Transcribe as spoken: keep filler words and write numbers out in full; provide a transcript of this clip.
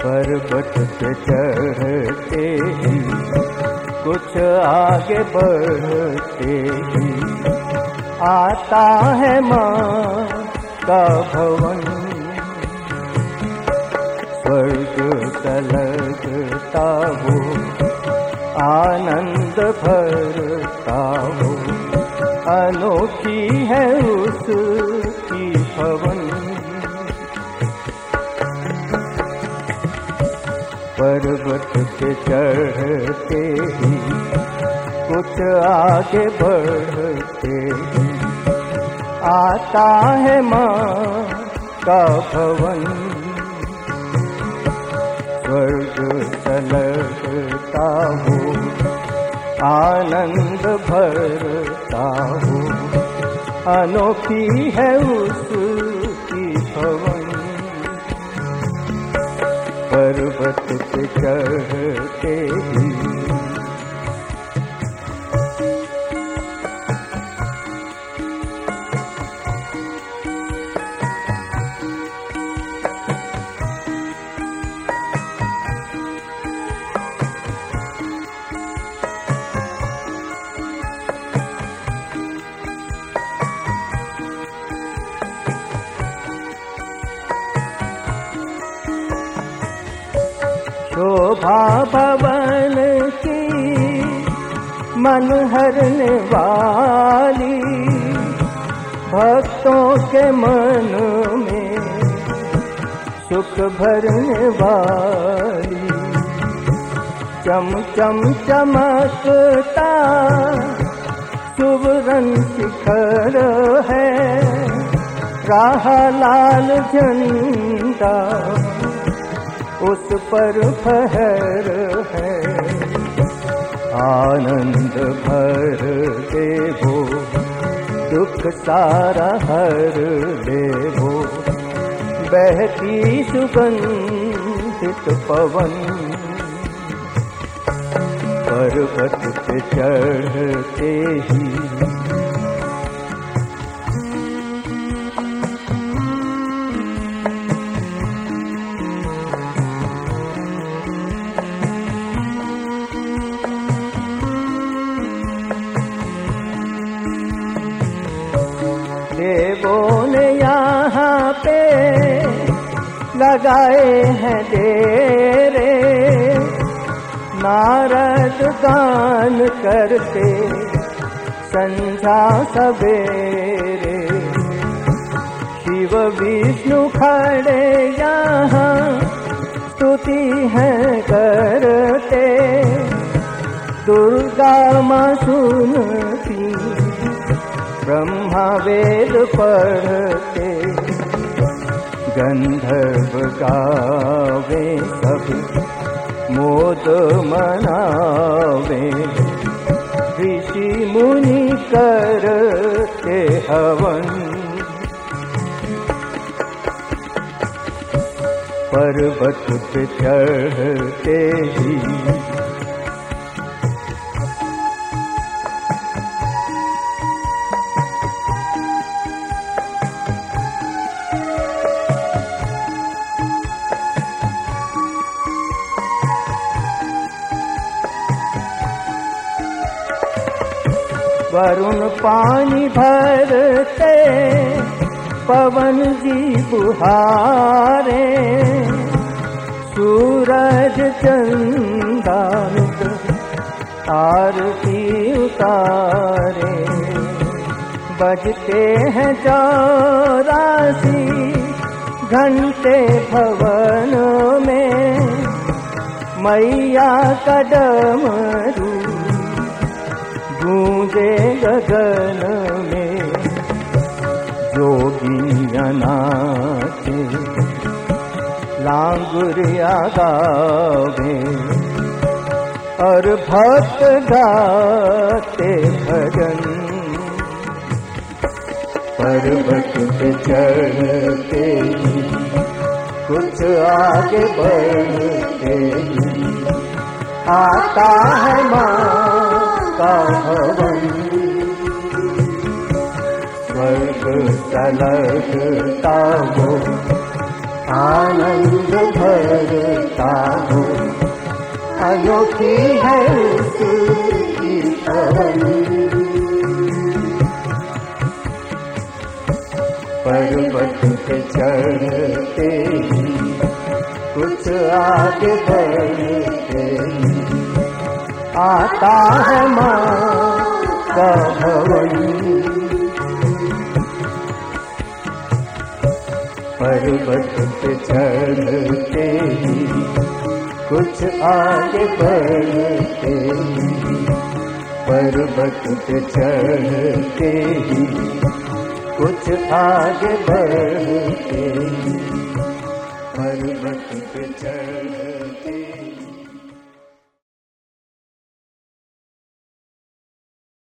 पर्वत पे चढ़ते ही कुछ आगे बढ़ते ही आता है माँ का भवन। स्वर्ग तलकता हो, आनंद भरता हो, अनोखी है उसकी भवन। पर्वत पे चढ़ते ही कुछ आगे बढ़ते ही आता है माँ का भवन। स्वर्ग तलकता हो, आनंद भरता हो, अनोखी है उसकी भवन। पर्वत पे चढ़ते ही शोभा भवन की मन हरने वाली, भक्तों के मन में सुख भरने वाली। चम चम चमकता सुवर्ण शिखर है, राह लाल झंडा उस पर फहर है। आनंद भर देवो, दुख सारा हर देवो, बहती सुगंधित पवन। पर्वत पे चढ़ते ही देवों ने यहाँ पे लगाए हैं डेरे, नारद गान करते संध्या सवेरे। शिव विष्णु खड़े यहाँ स्तुति है करते, दुर्गा माँ सुनती ब्रह्मा वेद पढ़ते। गंधर्व गावे सब मोद मनावे, ऋषि मुनि करते हवन। पर्वत पे चढ़ते ही वरुण पानी भरते, पवन जी बुहारे, सूरज चंदा आरती उतारे। बजते हैं चौरासी घंटे भवन में, मैया का डमरू गूंजे गगन में। जोगियाँ नाचे लांगुरिया गावे, और भक्त गाते भजन। पर्वत पे चढ़ते ही कुछ आगे बढ़ते ही आता है माँ का भवन। स्वर्ग तलकता हो, आनंद भरता हो, अनोखी है उसकी पवन। पर्वत पे चढ़ते ही कुछ आगे बढ़ते ही आता है माँ का भवन। पर्वत पे चढ़ते ही कुछ आगे बढ़ते ही, पर्वत पे चढ़ते ही कुछ आगे बढ़ते ही, पर्वत पे चढ़